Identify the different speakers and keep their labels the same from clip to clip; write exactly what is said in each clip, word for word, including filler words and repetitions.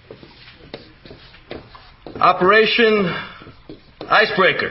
Speaker 1: Operation Icebreaker.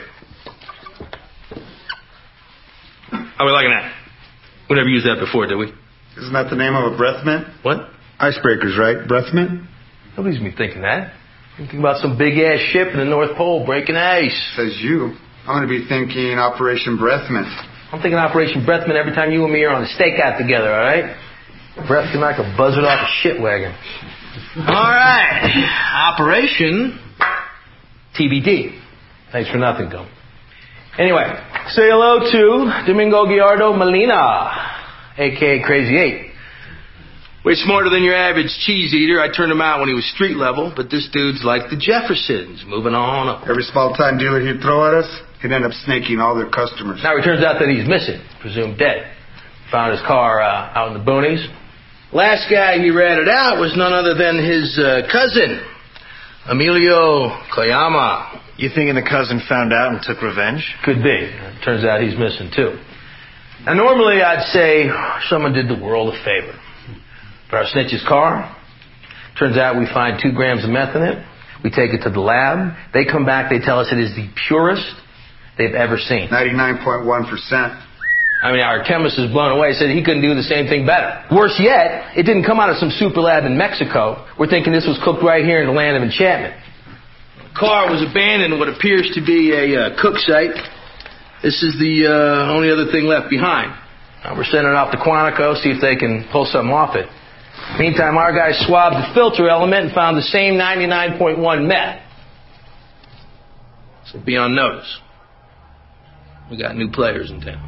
Speaker 1: How are we liking that? We never used that before, did we?
Speaker 2: Isn't that the name of a breath mint?
Speaker 1: What?
Speaker 2: Icebreakers, right? Breath mint?
Speaker 1: Nobody's been thinking that. Thinking about some big-ass ship in the North Pole breaking ice.
Speaker 2: Says you. I'm going to be thinking Operation Breath Mint.
Speaker 1: I'm thinking Operation Breath Mint every time you and me are on the stakeout together, all right? Breath can like a buzzard off a shit wagon. All right. Operation T B D. Thanks for nothing, Gum. Anyway, say hello to Domingo Gallardo Molina, a k a. Crazy Eight. Way smarter than your average cheese eater. I turned him out when he was street level, but this dude's like the Jeffersons, moving on up.
Speaker 2: Every small-time dealer he'd throw at us, he'd end up snaking all their customers.
Speaker 1: Now it turns out that he's missing, presumed dead. Found his car uh, out in the boonies. Last guy he ratted out was none other than his uh, cousin, Emilio Koyama.
Speaker 3: You thinking the cousin found out and took revenge?
Speaker 1: Could be. Turns out he's missing, too. Now, normally I'd say someone did the world a favor. But our snitch's car, turns out we find two grams of meth in it. We take it to the lab. They come back, they tell us it is the purest they've ever seen.
Speaker 2: ninety-nine point one percent.
Speaker 1: I mean, our chemist is blown away, said he couldn't do the same thing better. Worse yet, it didn't come out of some super lab in Mexico. We're thinking this was cooked right here in the land of enchantment. The car was abandoned in what appears to be a uh, cook site. This is the uh, only other thing left behind. Now we're sending it off to Quantico, see if they can pull something off it. Meantime, our guys swabbed the filter element and found the same ninety-nine point one meth. So be on notice. We got new players in town.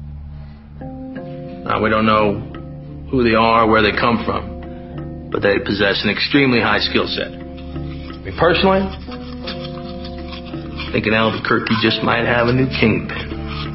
Speaker 1: Now, we don't know who they are, where they come from, but they possess an extremely high skill set. Me personally, thinking Albuquerque just might have a new kingpin.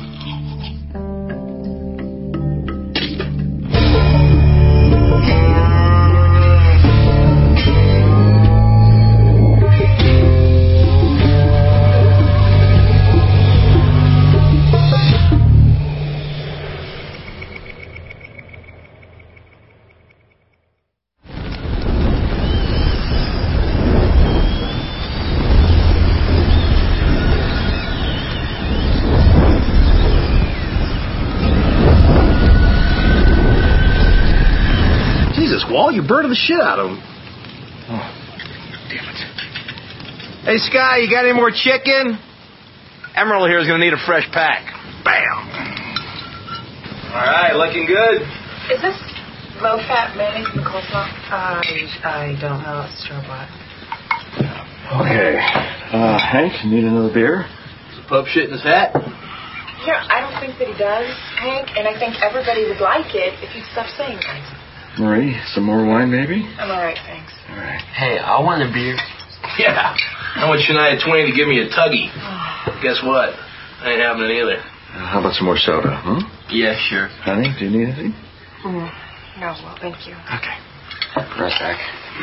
Speaker 1: Walt, you're burning the shit out of him.
Speaker 3: Oh, damn it.
Speaker 1: Hey, Sky, you got any more chicken? Emerald here is going to need a fresh pack. Bam. All right, looking good.
Speaker 4: Is this low-fat mayonnaise and coleslaw? Uh, I don't know. It's store-bought.
Speaker 3: Okay. Uh, Hank, need another beer?
Speaker 1: Does the pup shit in his hat?
Speaker 4: You know, I don't think that he does, Hank, and I think everybody would like it if you'd stop saying things.
Speaker 3: Marie, some more wine, maybe?
Speaker 4: I'm all right, thanks.
Speaker 3: All right.
Speaker 5: Hey, I want a beer.
Speaker 1: Yeah. I want Shania Twain to give me a tuggy. Guess what? I ain't having it either.
Speaker 3: Uh, how about some more soda, huh?
Speaker 5: Yeah, sure.
Speaker 3: Honey, do you need anything?
Speaker 4: Mm, no, well, thank you.
Speaker 3: Okay. Right back.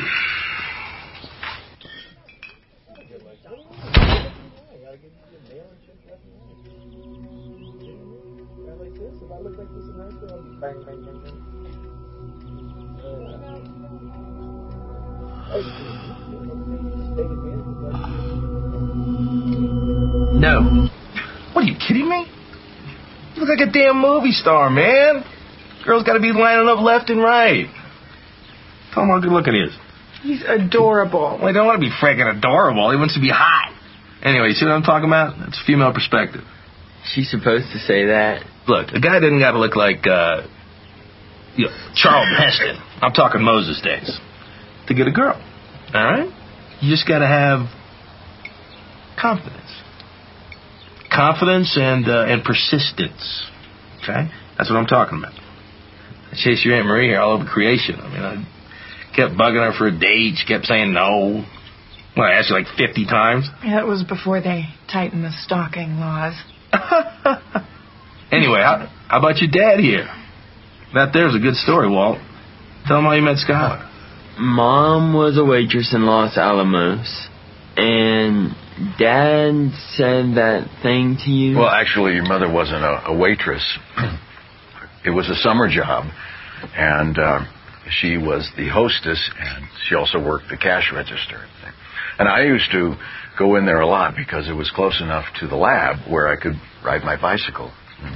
Speaker 1: No. What, are you kidding me? You look like a damn movie star, man. Girls gotta be lining up left and right. Tell him how good looking he is.
Speaker 4: He's adorable.
Speaker 1: Well, he don't want to be friggin' adorable. He wants to be hot. Anyway, you see what I'm talking about? That's female perspective.
Speaker 5: She's supposed to say that.
Speaker 1: Look, the guy didn't gotta look like, uh, you know, Charlton Heston. I'm talking Moses days. To get a girl. All right? You just gotta have confidence. Confidence and uh, and persistence. Okay? That's what I'm talking about. I chased your Aunt Marie here all over creation. I mean, I kept bugging her for a date. She kept saying no. Well, I asked you like fifty times.
Speaker 4: That was before they tightened the stalking laws.
Speaker 1: Anyway, how, how about your dad here? That there's a good story, Walt. Tell him how you met Skylar.
Speaker 5: Mom was a waitress in Los Alamos, and Dad said that thing to you?
Speaker 6: Well, actually, your mother wasn't a, a waitress. It was a summer job, and uh, she was the hostess, and she also worked the cash register. And I used to go in there a lot because it was close enough to the lab where I could ride my bicycle.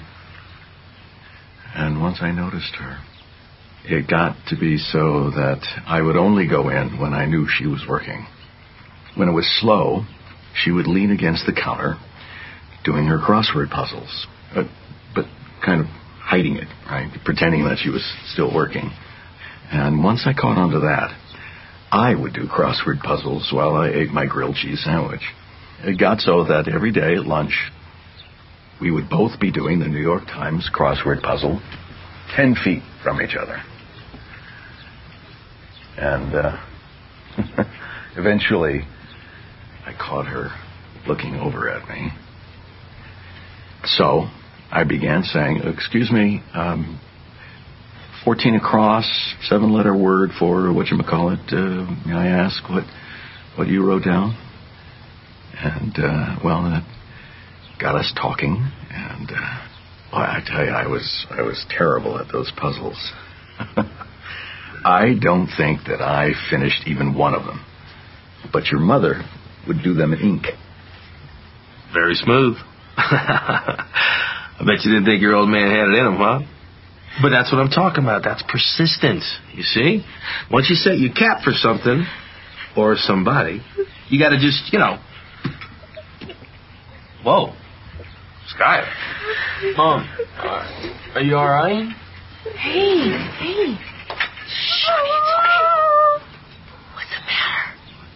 Speaker 6: And once I noticed her, it got to be so that I would only go in when I knew she was working. When it was slow, she would lean against the counter doing her crossword puzzles, but, but kind of hiding it, right? Pretending that she was still working. And once I caught on to that, I would do crossword puzzles while I ate my grilled cheese sandwich. It got so that every day at lunch, we would both be doing the New York Times crossword puzzle ten feet from each other. And uh, eventually, I caught her looking over at me. So I began saying, excuse me, um, fourteen across, seven-letter word for whatchamacallit. Uh, may I ask what, what you wrote down? And, uh, well, that got us talking. And, uh, well, I tell you, I was, I was terrible at those puzzles. I don't think that I finished even one of them. But your mother would do them in ink.
Speaker 1: Very smooth. I bet you didn't think your old man had it in him, huh? But that's what I'm talking about. That's persistence, you see? Once you set your cap for something or somebody, you got to just, you know. Whoa. Sky. Mom, are you all right?
Speaker 4: Hey, hey. Shh, honey, it's okay. What's the matter?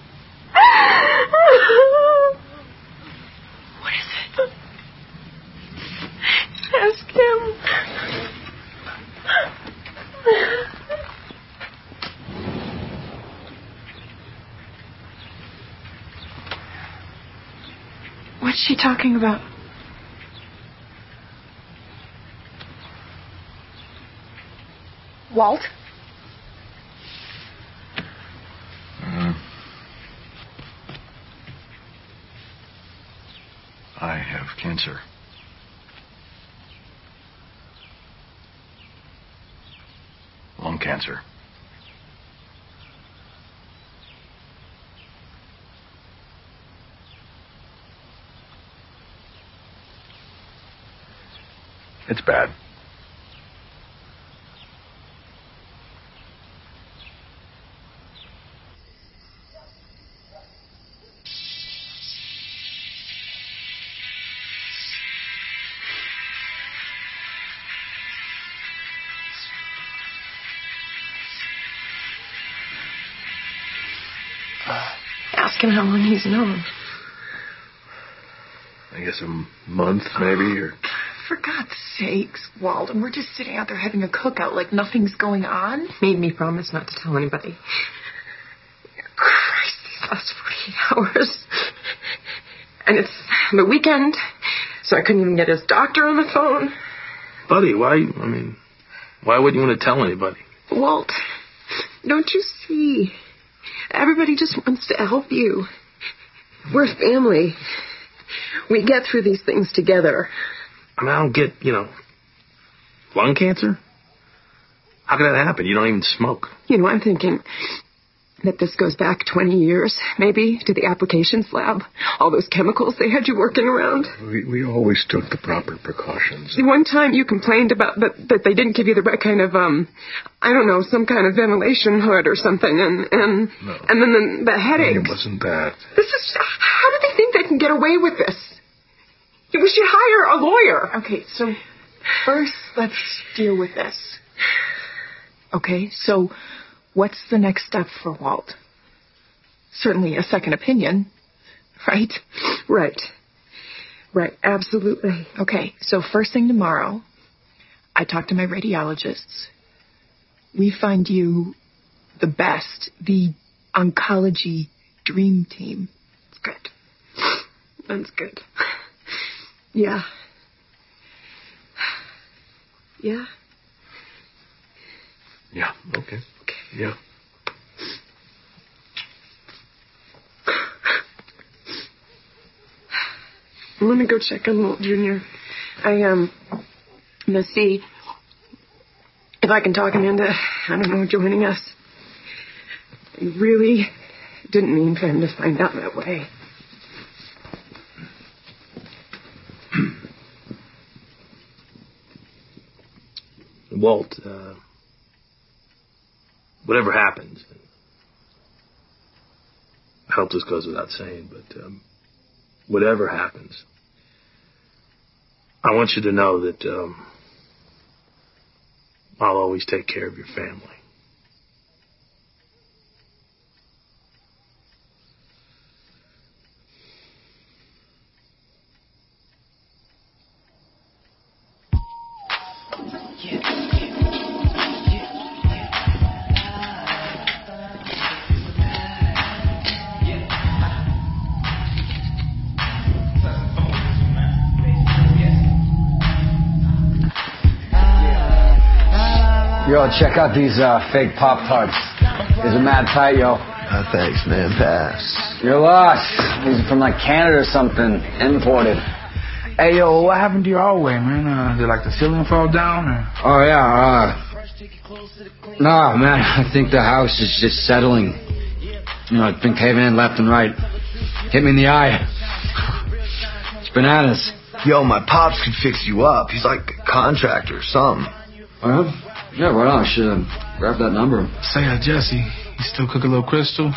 Speaker 4: What is it? Ask him. What's she talking about? Walt?
Speaker 6: Uh, I have cancer. Lung cancer. It's bad.
Speaker 4: Ask him how long he's known.
Speaker 6: I guess a month, maybe, or...
Speaker 4: For God's sakes, Walt, and we're just sitting out there having a cookout like nothing's going on. Made me promise not to tell anybody. Christ, these last forty-eight hours. And it's the weekend, so I couldn't even get his doctor on the phone.
Speaker 1: Buddy, why, I mean, why wouldn't you want to tell anybody?
Speaker 4: Walt, don't you see? Everybody just wants to help you. We're family. We get through these things together.
Speaker 1: I mean, I don't get, you know, lung cancer? How could that happen? You don't even smoke.
Speaker 4: You know, I'm thinking that this goes back twenty years, maybe, to the applications lab. All those chemicals they had you working around.
Speaker 6: We, we always took the proper precautions.
Speaker 4: The one time you complained about that, that they didn't give you the right kind of, um, I don't know, some kind of ventilation hood or something, and and,
Speaker 6: no.
Speaker 4: and then the, the headaches.
Speaker 6: It wasn't that.
Speaker 4: This is, how do they think they can get away with this? We should hire a lawyer. Okay, so first let's deal with this. Okay, so what's the next step for Walt? Certainly a second opinion, right? Right. Right, absolutely. Okay, so first thing tomorrow, I talk to my radiologists. We find you the best, the oncology dream team. That's good. That's good. Yeah. Yeah?
Speaker 6: Yeah, okay.
Speaker 4: Okay.
Speaker 6: Yeah.
Speaker 4: I'm gonna go check on Walt Junior I, um, let's see. if I can talk him into, I don't know, joining us. I really didn't mean for him to find out that way.
Speaker 1: Walt, uh, whatever happens, I hope this goes without saying, but um, whatever happens, I want you to know that um, I'll always take care of your family.
Speaker 7: Yo, check out these uh, fake Pop-Tarts. These are mad tight, yo.
Speaker 8: Uh, thanks, man. Pass.
Speaker 7: You're lost. These are from like Canada or something. Imported.
Speaker 9: Hey, yo, what happened to your hallway, man? Uh, did like the ceiling fall down? Or?
Speaker 7: Oh, yeah. Uh, nah, man. I think the house is just settling. You know, it's been caving in left and right. Hit me in the eye. It's bananas.
Speaker 8: Yo, my pops could fix you up. He's like a contractor or something.
Speaker 7: Oh, yeah? Yeah, right on. I should have grabbed that number.
Speaker 9: Say, uh, Jesse, you still cook a little crystal?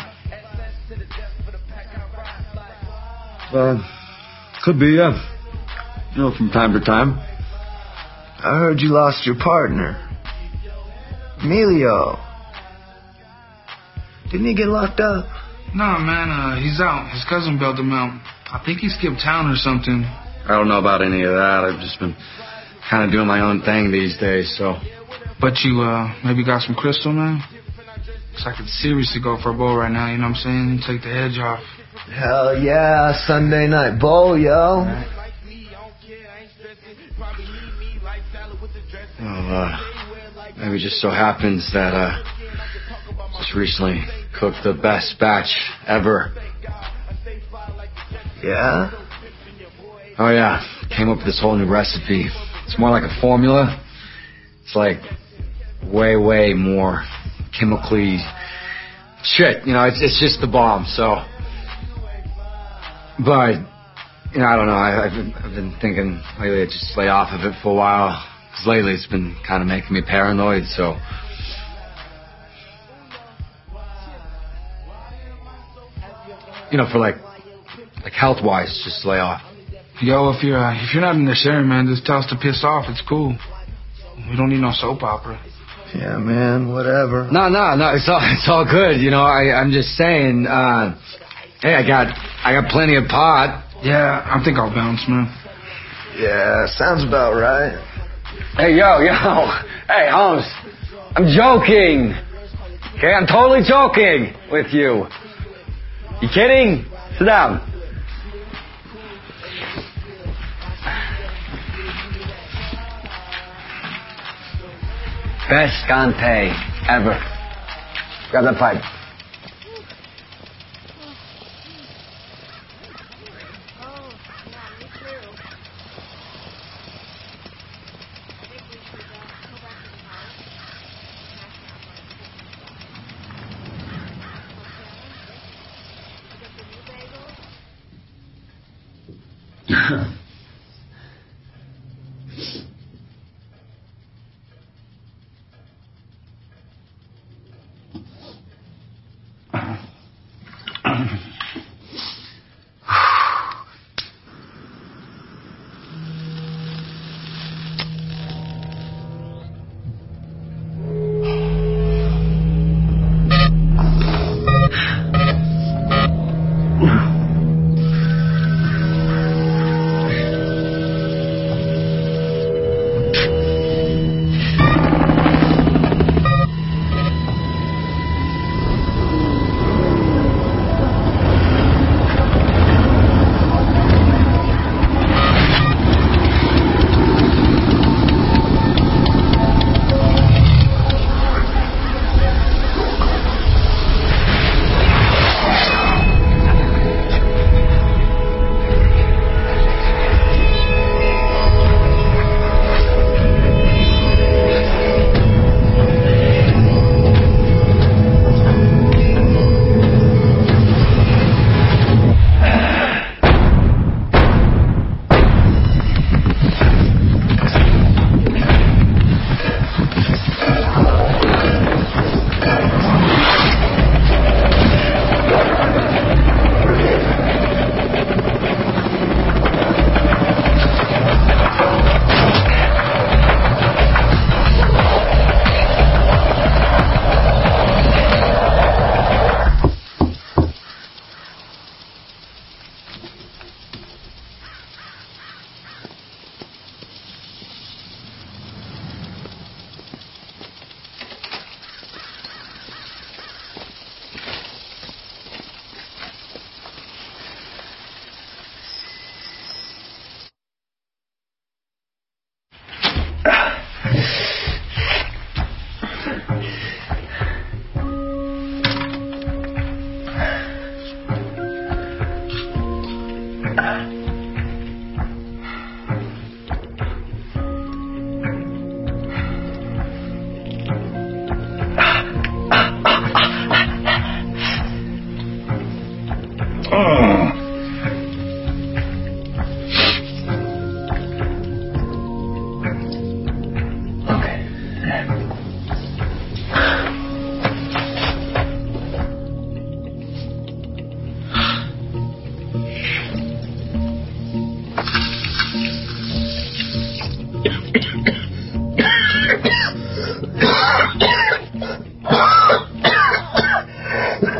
Speaker 7: Uh, could be, yeah. You know, from time to time.
Speaker 8: I heard you lost your partner. Emilio. Didn't he get locked up?
Speaker 9: Nah, man, uh, he's out. His cousin bailed him out. I think he skipped town or something.
Speaker 7: I don't know about any of that. I've just been kind of doing my own thing these days, so...
Speaker 9: But you, uh, maybe got some crystal, man? Cause I could seriously go for a bowl right now, you know what I'm saying? Take the edge off.
Speaker 8: Hell yeah, Sunday night bowl, yo.
Speaker 7: Well, uh, maybe it just so happens that, uh, just recently cooked the best batch ever.
Speaker 8: Yeah?
Speaker 7: Oh, yeah. Came up with this whole new recipe. It's more like a formula. It's like way, way more chemically shit. You know, it's it's just the bomb. So, but you know, I don't know. I, I've been, I've been thinking lately, I just lay off of it for a while. Because lately, it's been kind of making me paranoid. So, you know, for like like health wise, just lay off.
Speaker 9: Yo, if you're uh, if you're not in the sharing, man, just tell us to piss off. It's cool. We don't need no soap opera.
Speaker 8: Yeah, man, whatever.
Speaker 7: No, no, no, it's all it's all good. You know, I, I'm just saying, uh, hey, I got I got plenty of pot.
Speaker 9: Yeah, I think I'll bounce, man.
Speaker 8: Yeah, sounds about right.
Speaker 7: Hey, yo, yo. Hey, Holmes. I'm joking. Okay, I'm totally joking with you. You kidding? Sit down. Best Gante ever. Grab that pipe.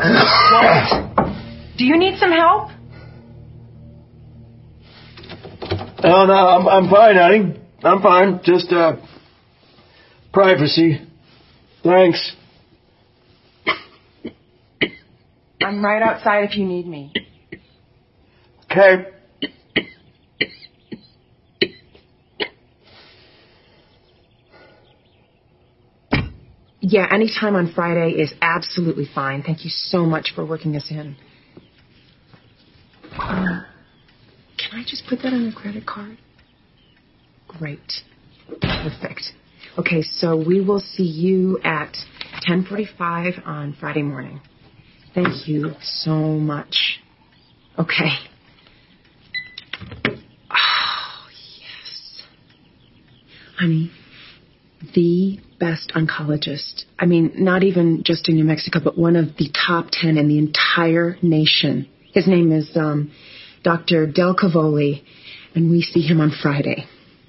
Speaker 4: What? Do you need some help?
Speaker 3: Oh, no, I'm, I'm fine, honey. I'm fine. Just, uh, privacy. Thanks.
Speaker 4: I'm right outside if you need me.
Speaker 3: Okay.
Speaker 4: Yeah, any time on Friday is absolutely fine. Thank you so much for working us in. Um, can I just put that on your credit card? Great. Perfect. Okay, so we will see you at ten forty-five on Friday morning. Thank you so much. Okay. Oh, yes. Honey, the best oncologist. I mean, not even just in New Mexico, but one of the top ten in the entire nation. His name is um, Doctor Del Cavoli, and we see him on Friday.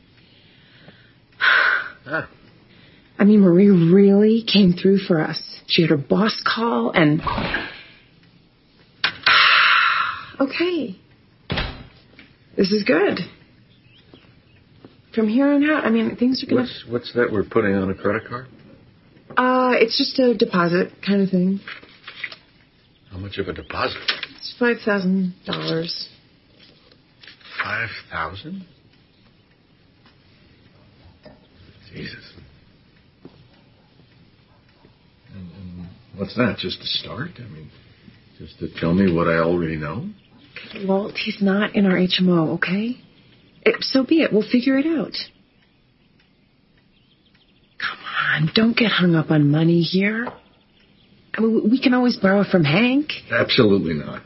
Speaker 6: Ah.
Speaker 4: I mean, Marie really came through for us. She had her boss call, and... Okay. This is good. From here on out, I mean, things are gonna...
Speaker 6: What's, what's that we're putting on a credit card?
Speaker 4: Uh, it's just a deposit kind of thing.
Speaker 6: How much of a deposit?
Speaker 4: It's five thousand dollars.
Speaker 6: Five thousand? Jesus. And, and what's that? Just a start? I mean, just to tell me what I already know?
Speaker 4: Walt, he's not in our H M O, okay? It, so be it. We'll figure it out. Come on, don't get hung up on money here. I mean, we can always borrow from Hank.
Speaker 6: Absolutely not.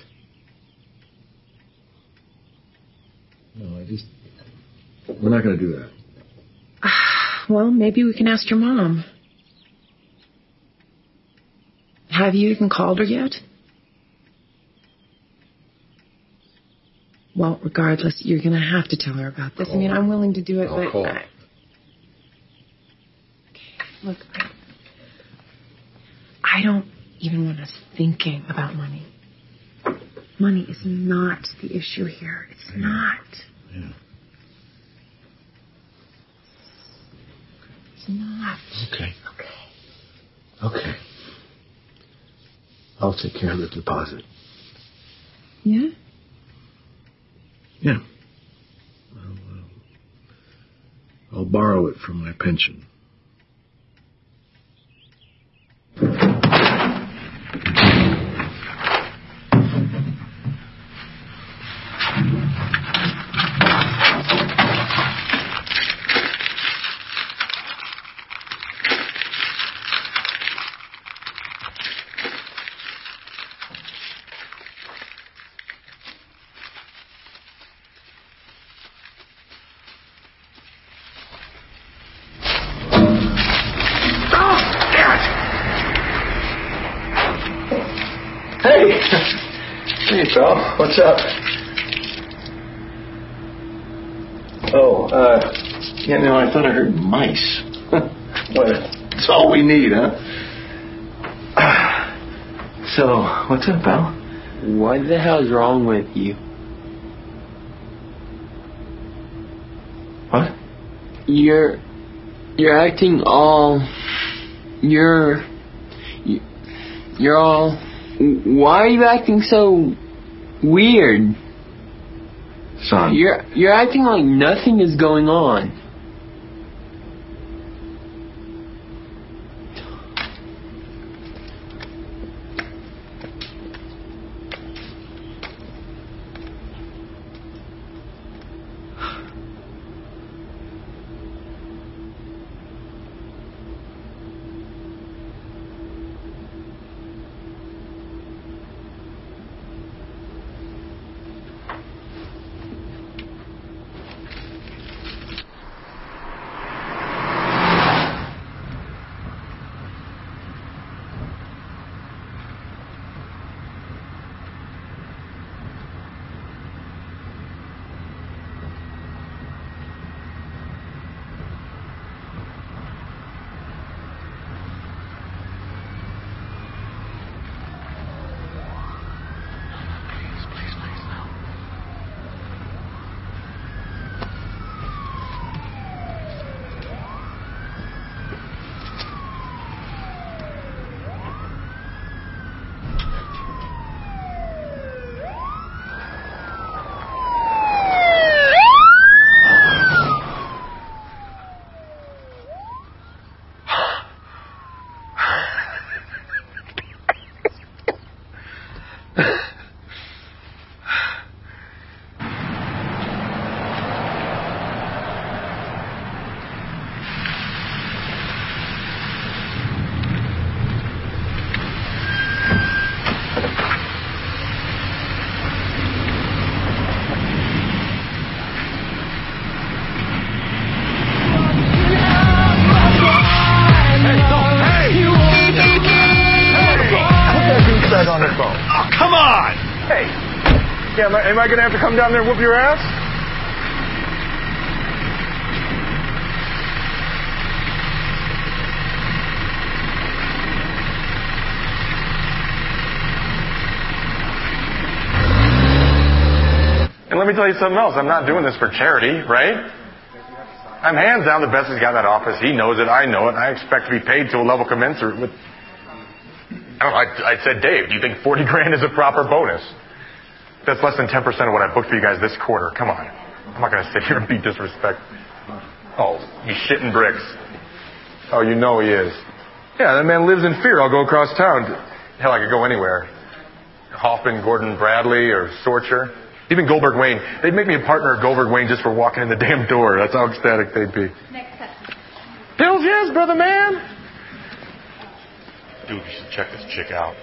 Speaker 6: No, I just... We're not going to do that.
Speaker 4: Well, maybe we can ask your mom. Have you even called her yet? Well, regardless, you're going to have to tell her about this.
Speaker 6: Call
Speaker 4: I mean,
Speaker 6: her.
Speaker 4: I'm willing to do it,
Speaker 6: I'll
Speaker 4: but...
Speaker 6: call her.
Speaker 4: I... Okay, look, I... I don't even want us thinking about money. Money is not the issue here. It's
Speaker 6: Yeah.
Speaker 4: not.
Speaker 6: Yeah.
Speaker 4: It's not.
Speaker 6: Okay.
Speaker 4: Okay.
Speaker 6: Okay. I'll take care of the deposit.
Speaker 4: Yeah?
Speaker 6: Yeah. I'll, uh, I'll borrow it from my pension. Hey! Hey, pal. What's up? Oh, uh, you know, I thought I heard mice. Well, that's all we need, huh? So, what's up, pal?
Speaker 5: What the hell's wrong with you?
Speaker 6: What?
Speaker 5: You're... You're acting all... You're... You're all... Why are you acting so weird?
Speaker 6: Son.
Speaker 5: You're you're acting like nothing is going on.
Speaker 10: on their phone.
Speaker 11: Oh, come on!
Speaker 10: Hey, yeah, am I, am I going to have to come down there and whoop your ass? And let me tell you something else. I'm not doing this for charity, right? I'm hands down the best he's got in that office. He knows it. I know it. I expect to be paid to a level commensurate with... I don't know. I, I said, Dave, do you think forty grand is a proper bonus? That's less than ten percent of what I booked for you guys this quarter. Come on. I'm not going to sit here and be disrespectful. Oh, he's shitting bricks. Oh, you know he is. Yeah, that man lives in fear. I'll go across town. Hell, I could go anywhere. Hoffman, Gordon, Bradley, or Sorcher. Even Goldberg Wayne. They'd make me a partner of Goldberg Wayne just for walking in the damn door. That's how ecstatic they'd be.
Speaker 12: Next customer.
Speaker 10: Pills, yes, brother man. Dude, you should check this chick out.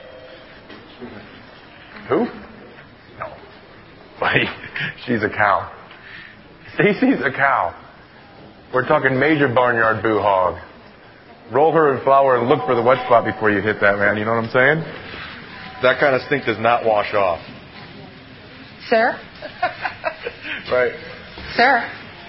Speaker 10: Who? No. Buddy, she's a cow. Stacy's a cow. We're talking major barnyard boo hog. Roll her in flour and look for the wet spot before you hit that, man. You know what I'm saying? That kind of stink does not wash off.
Speaker 12: Sir?
Speaker 10: Right.
Speaker 12: Sir?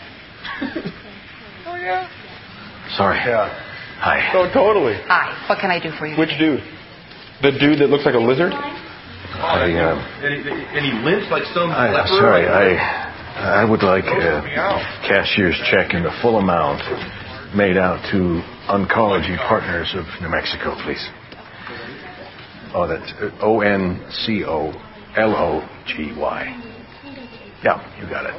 Speaker 10: Oh, yeah.
Speaker 6: Sorry.
Speaker 10: Yeah.
Speaker 6: Hi.
Speaker 10: Oh, totally.
Speaker 12: Hi. What can I do for you?
Speaker 10: Which dude? The dude that looks like a lizard?
Speaker 6: I, uh,
Speaker 10: And he, and he limps like some
Speaker 6: I,
Speaker 10: leper?
Speaker 6: sorry, I, I would like a cashier's check in the full amount made out to Oncology Partners of New Mexico, please. Oh, that's O N C O L O G Y. Yeah, you got it.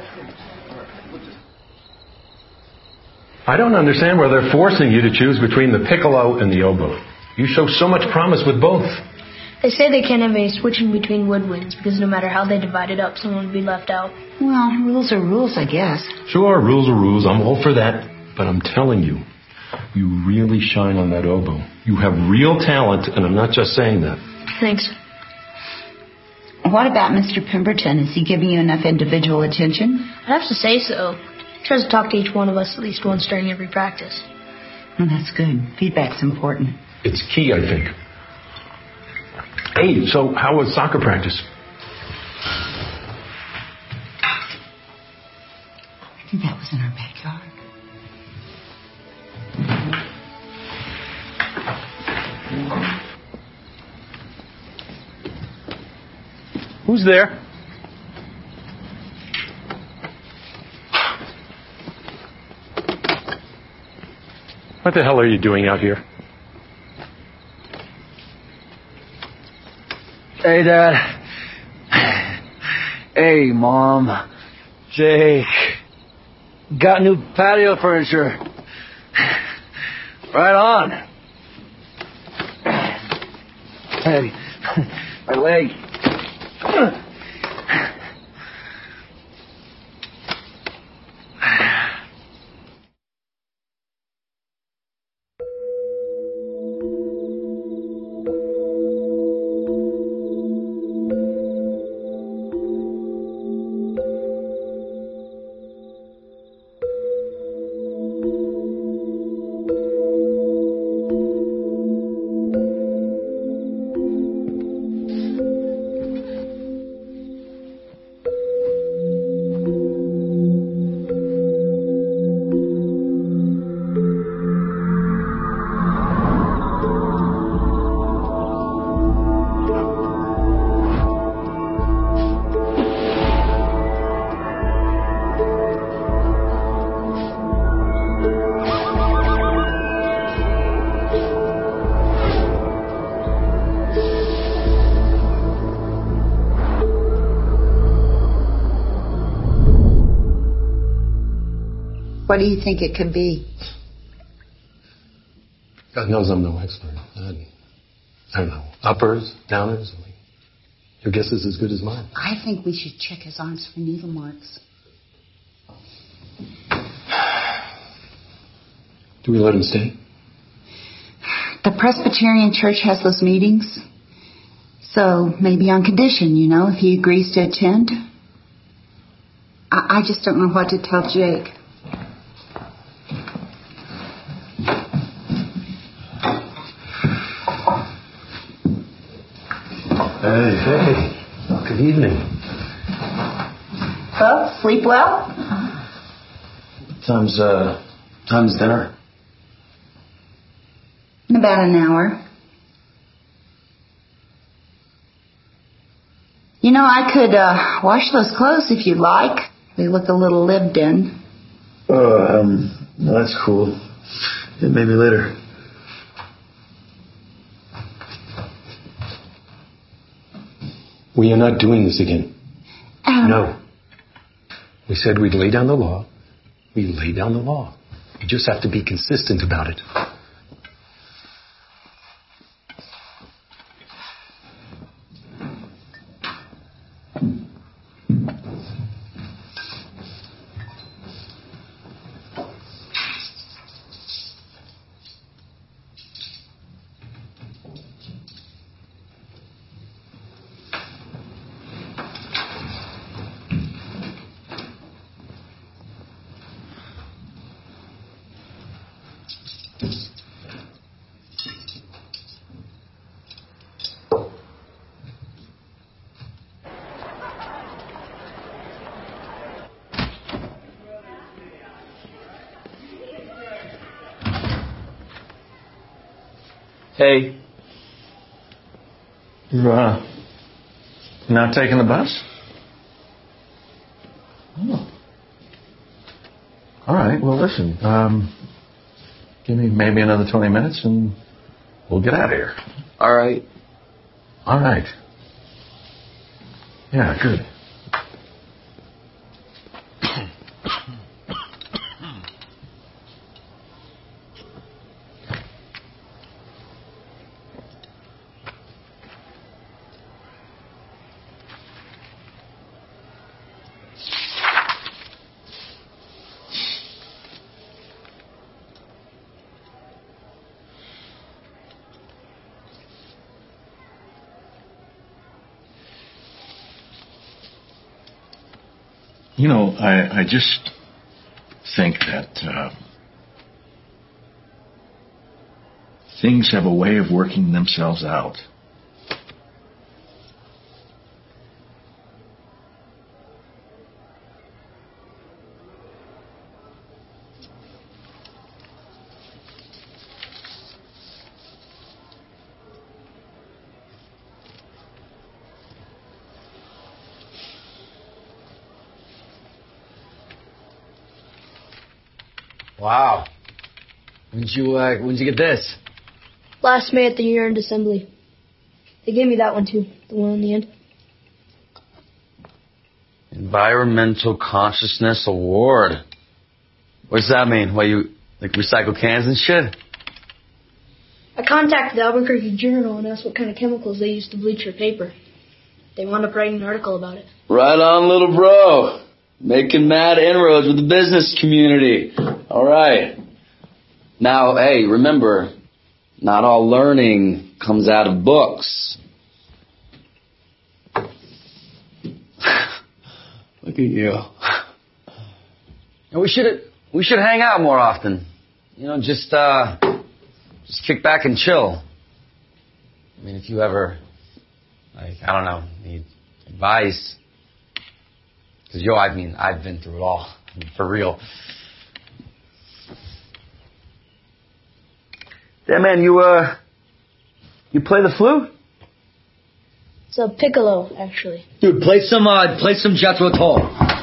Speaker 13: I don't understand why they're forcing you to choose between the piccolo and the oboe. You show so much promise with both.
Speaker 14: They say they can't have any switching between woodwinds because no matter how they divide it up, someone would be left out.
Speaker 15: Well, rules are rules, I guess.
Speaker 13: Sure, rules are rules. I'm all for that. But I'm telling you, you really shine on that oboe. You have real talent, and I'm not just saying that.
Speaker 14: Thanks.
Speaker 15: What about Mister Pemberton? Is he giving you enough individual attention?
Speaker 14: I'd have to say so. He tries to talk to each one of us at least once during every practice.
Speaker 15: Well, that's good. Feedback's important.
Speaker 13: It's key, I think. Hey, so how was soccer practice?
Speaker 15: I think that was in our backyard.
Speaker 13: Who's there? What the hell are you doing out here?
Speaker 7: Hey, Dad. Hey, Mom. Jake. Got new patio furniture. Right on. Hey, my leg.
Speaker 15: What do you think it could be?
Speaker 13: God knows I'm no expert. I, I don't know. Uppers, downers. Your guess is as good as mine.
Speaker 15: I think we should check his arms for needle marks.
Speaker 13: Do we let him stay?
Speaker 15: The Presbyterian Church has those meetings. So maybe on condition, you know, if he agrees to attend. I, I just don't know what to tell Jake.
Speaker 13: Hey. Hey. Good evening.
Speaker 15: Well, sleep well?
Speaker 6: Time's, uh, time's dinner.
Speaker 15: In about an hour. You know, I could uh, wash those clothes if you'd like. They look a little lived in.
Speaker 6: Oh, um, no, that's cool. Yeah, maybe later.
Speaker 13: We are not doing this again.
Speaker 15: Um,
Speaker 13: No. We said we'd lay down the law. We lay down the law. You just have to be consistent about it.
Speaker 5: Hey.
Speaker 6: You're, uh, not taking the bus? Oh. All right, well, listen, um, give me maybe another twenty minutes and we'll get out of here.
Speaker 5: All right.
Speaker 6: All right. Yeah, good. You know, I, I just think that uh, things have a way of working themselves out.
Speaker 7: Wow. When'd you, uh, when'd you get this?
Speaker 14: Last May at the year-end assembly. They gave me that one too, the one on the end.
Speaker 7: Environmental Consciousness Award. What's that mean? Why, you, like, recycle cans and shit?
Speaker 14: I contacted the Albuquerque Journal and asked what kind of chemicals they used to bleach their paper. They wound up writing an article about it.
Speaker 7: Right on, little bro. Making mad inroads with the business community. All right. Now, hey, remember, not all learning comes out of books. Look at you. And we should we should hang out more often. You know, just uh, just kick back and chill. I mean, if you ever, like, I don't know, need advice. Because, yo, I mean, I've been through it all. I mean, for real. Yeah, man, you, uh, you play the flute?
Speaker 14: It's a piccolo, actually.
Speaker 7: Dude, play some, uh, play some Jethro Tull.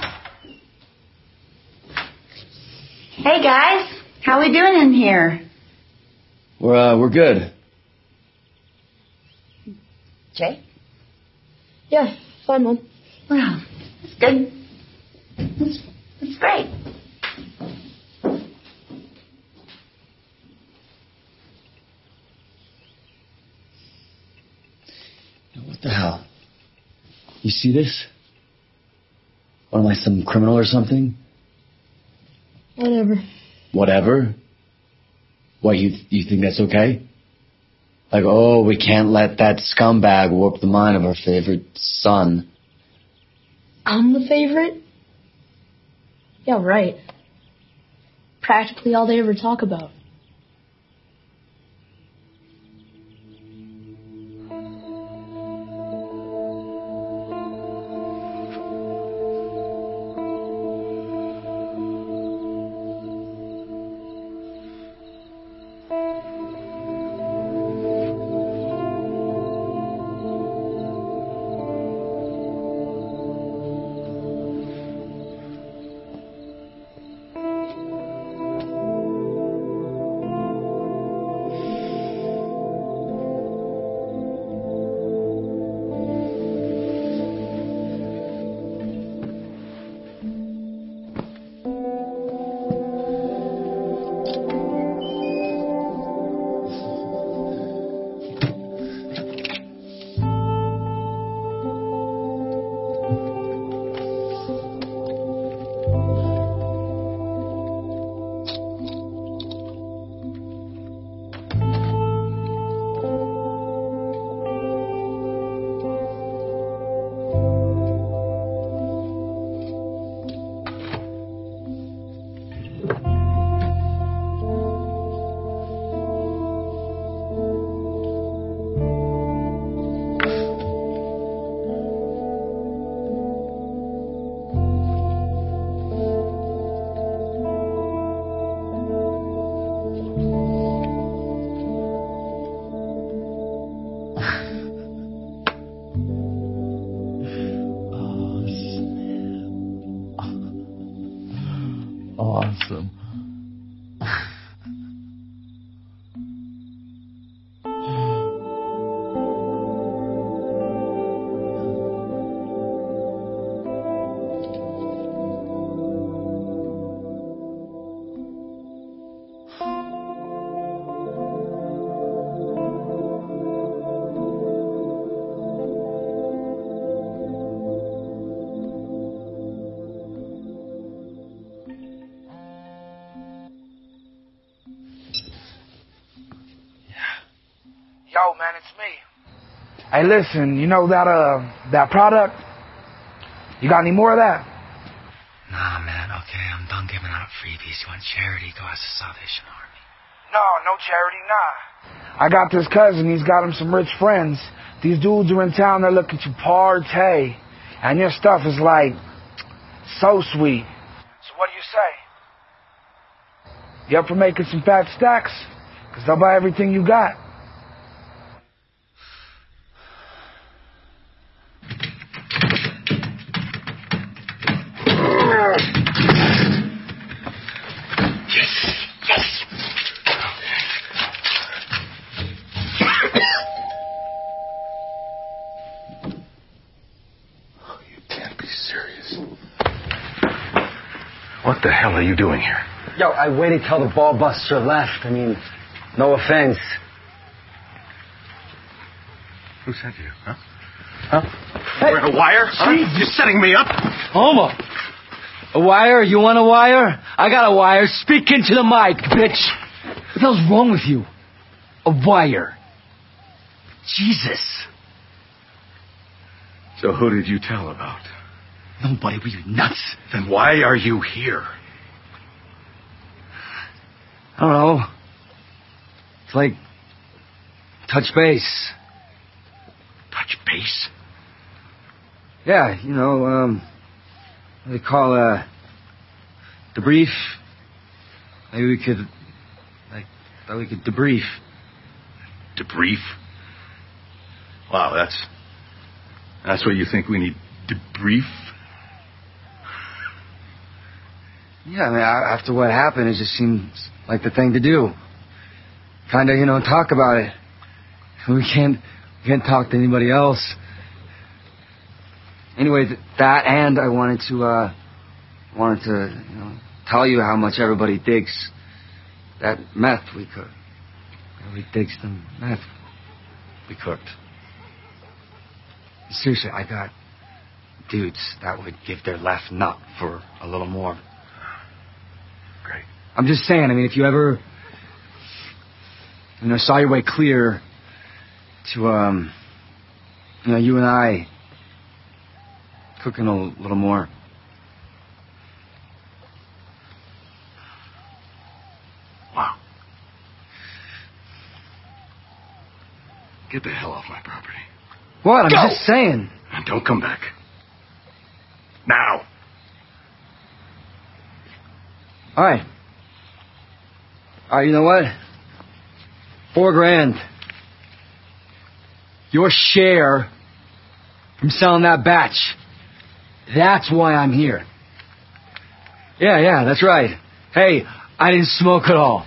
Speaker 15: Hey, guys. How we doing in here?
Speaker 7: We're, uh, we're good.
Speaker 15: Jay?
Speaker 14: Yeah, fine, Mom.
Speaker 15: Well, that's good. That's, that's great.
Speaker 7: What the hell? You see this? What am I, some criminal or something?
Speaker 14: Whatever.
Speaker 7: Whatever? What, you you think that's okay? Like, oh, we can't let that scumbag warp the mind of our favorite son.
Speaker 14: I'm the favorite? Yeah, right. Practically all they ever talk about.
Speaker 3: awesome.
Speaker 11: Yo, man, it's me. Hey, listen, you know that uh that product? You got any more of that?
Speaker 7: Nah, man, okay, I'm done giving out freebies. You want charity, go ask the Salvation Army.
Speaker 11: No, no charity, nah. I got this cousin, he's got him some rich friends. These dudes are in town, they're looking to partay. And your stuff is like, so sweet. So what do you say? You up for making some fat stacks? Because they'll buy everything you got.
Speaker 6: What the hell are you doing here?
Speaker 7: Yo, I waited till the ball buster left. I mean, no offense.
Speaker 6: Who sent you, huh? Huh?
Speaker 7: Hey,
Speaker 6: Wearing a wire? Huh? You're setting me up?
Speaker 7: Homo. A wire? You want a wire? I got a wire. Speak into the mic, bitch. What the hell's wrong with you? A wire. Jesus.
Speaker 6: So who did you tell about?
Speaker 7: Nobody. Were you nuts?
Speaker 6: Then why are you here?
Speaker 7: I don't know. It's like touch base.
Speaker 6: Touch base?
Speaker 7: Yeah, you know, um, what they call a debrief. Maybe we could, like, thought we could debrief.
Speaker 6: Debrief? Wow, that's that's what you think we need debrief?
Speaker 7: Yeah, I mean, after what happened, it just seems like the thing to do. Kind of, you know, talk about it. We can't, we can't talk to anybody else. Anyway, th- that and I wanted to, uh, wanted to, you know, tell you how much everybody digs that meth we cooked. Everybody digs the meth we cooked. Seriously, I got dudes that would give their left nut for a little more.
Speaker 6: Great.
Speaker 7: I'm just saying, I mean, if you ever, you know, saw your way clear to, um, you know, you and I cooking a little more.
Speaker 6: Wow. Get the hell off my property.
Speaker 7: What? I'm
Speaker 6: Go!
Speaker 7: just saying.
Speaker 6: And don't come back. Now.
Speaker 7: All right. All right, you know what? Four grand. Your share from selling that batch. That's why I'm here. Yeah, yeah, that's right. Hey, I didn't smoke at all.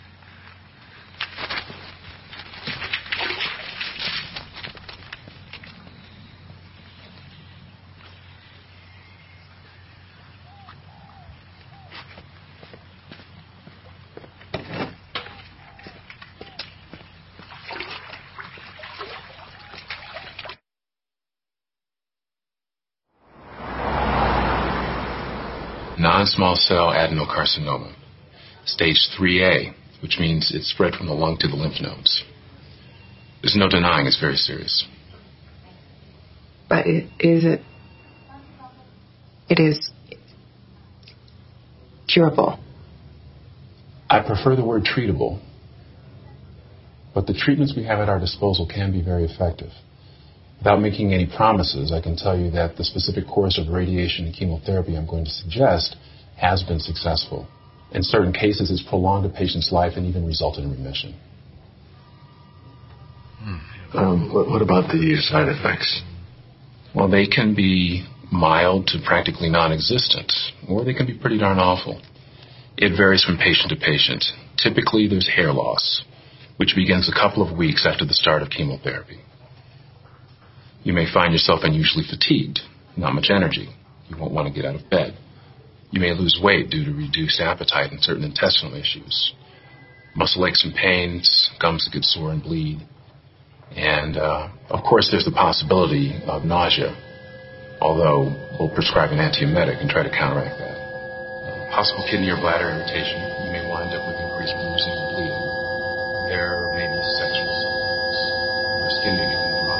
Speaker 16: Non-small cell adenocarcinoma, stage three A, which means it's spread from the lung to the lymph nodes. There's no denying it's very serious.
Speaker 4: But it, is it... It is... curable?
Speaker 16: I prefer the word treatable, but the treatments we have at our disposal can be very effective. Without making any promises, I can tell you that the specific course of radiation and chemotherapy I'm going to suggest has been successful. In certain cases, it's prolonged a patient's life and even resulted in remission.
Speaker 6: Hmm. Um, what, what about the side effects?
Speaker 16: Well, they can be mild to practically non-existent, or they can be pretty darn awful. It varies from patient to patient. Typically, there's hair loss, which begins a couple of weeks after the start of chemotherapy. You may find yourself unusually fatigued, not much energy. You won't want to get out of bed. You may lose weight due to reduced appetite and certain intestinal issues. Muscle aches and pains, gums that get sore and bleed. And, uh, of course, there's the possibility of nausea, although we'll prescribe an antiemetic and try to counteract that. Uh, possible kidney or bladder irritation. You may wind up with increased bruising and bleeding. There may be sexual symptoms, or skin may become dry.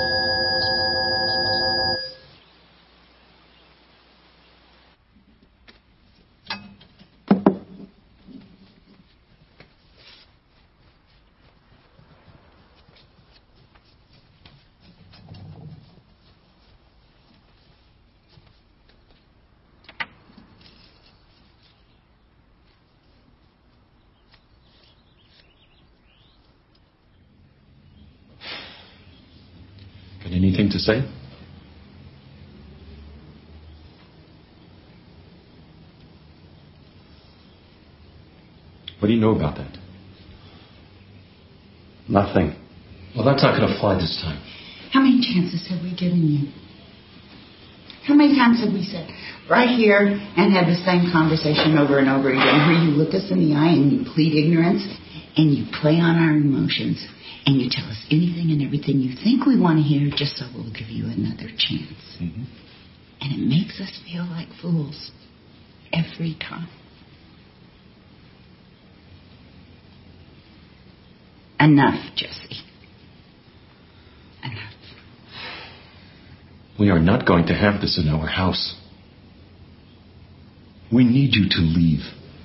Speaker 13: Anything to say? What do you know about that?
Speaker 8: Nothing.
Speaker 13: Well, that's not going to fly this time.
Speaker 15: How many chances have we given you? How many times have we said, right here, and had the same conversation over and over again, where you look us in the eye and you plead ignorance, and you play on our emotions, and you tell us anything and everything you think we want to hear just so we'll give you another chance.
Speaker 13: Mm-hmm.
Speaker 15: And it makes us feel like fools every time. Enough, Jesse. Enough.
Speaker 13: We are not going to have this in our house. We need you to leave.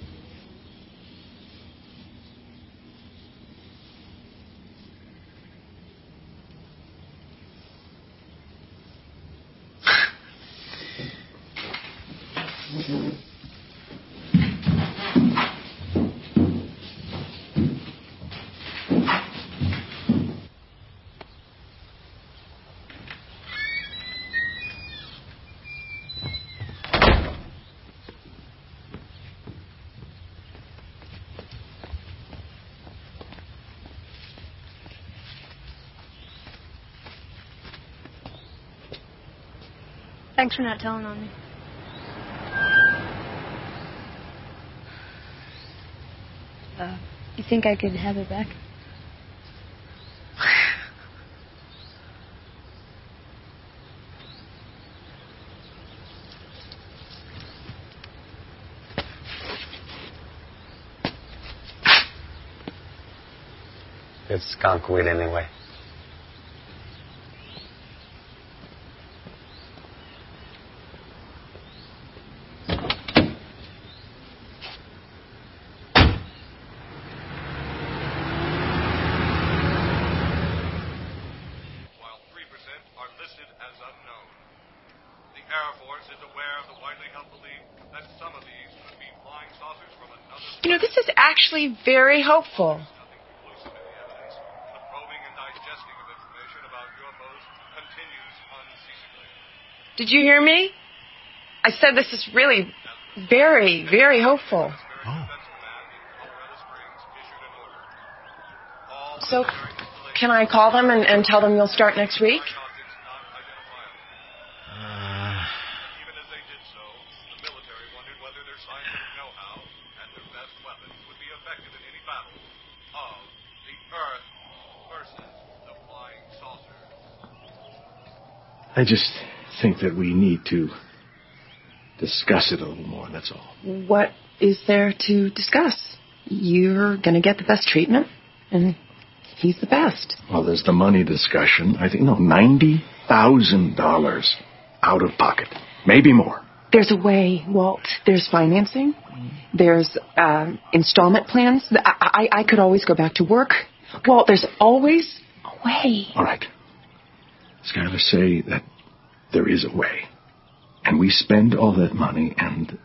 Speaker 14: Thanks for not telling on me. Uh, you think I could have it back?
Speaker 17: It's skunk weed anyway.
Speaker 4: You know, this is actually very hopeful. Did you hear me? I said this is really very, very hopeful.
Speaker 6: Oh.
Speaker 4: So, can I call them and, and tell them you'll start next week?
Speaker 6: I just think that we need to discuss it a little more, that's all.
Speaker 4: What is there to discuss? You're going to get the best treatment, and he's the best.
Speaker 6: Well, there's the money discussion. I think, no, ninety thousand dollars out of pocket. Maybe more.
Speaker 4: There's a way, Walt. There's financing. There's uh, installment plans. I, I, I could always go back to work. Walt, there's always a way.
Speaker 6: All right. Skylar, say that there is a way. And we spend all that money and...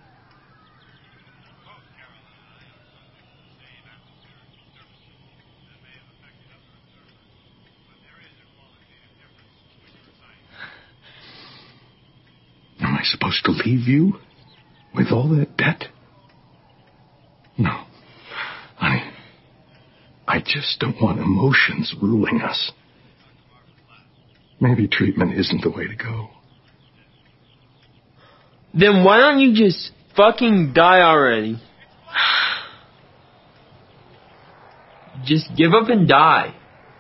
Speaker 6: Am I supposed to leave you with all that debt? just don't want emotions ruling us. Maybe treatment isn't the way to go.
Speaker 5: Then why don't you just fucking die already? Just give up and die.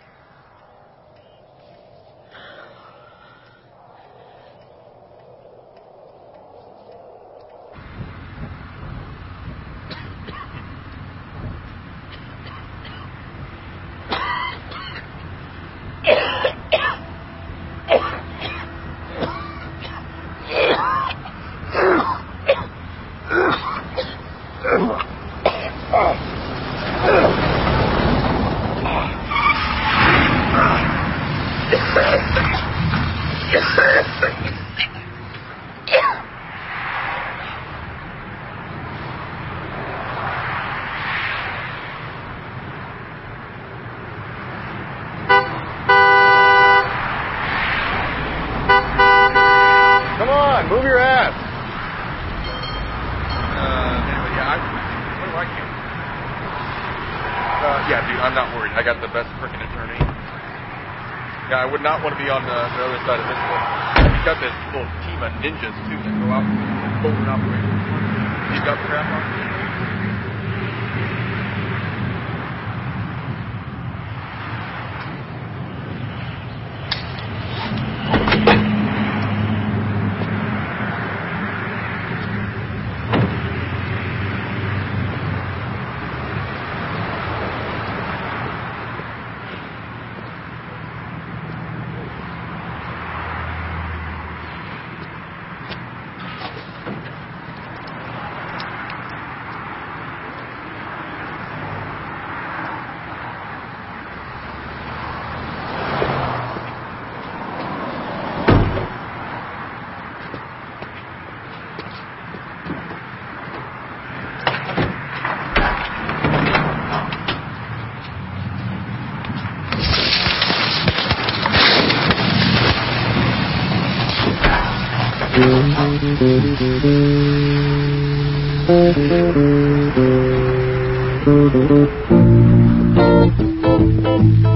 Speaker 10: Move your ass. Uh, anyway, yeah, I, what do I care? Uh, yeah, dude, I'm not worried. I got the best freaking attorney. Yeah, I would not want to be on the, the other side of this one. He's got this little team of ninjas, too, that go out and hold an operation. He's got crap on.
Speaker 18: Thank you.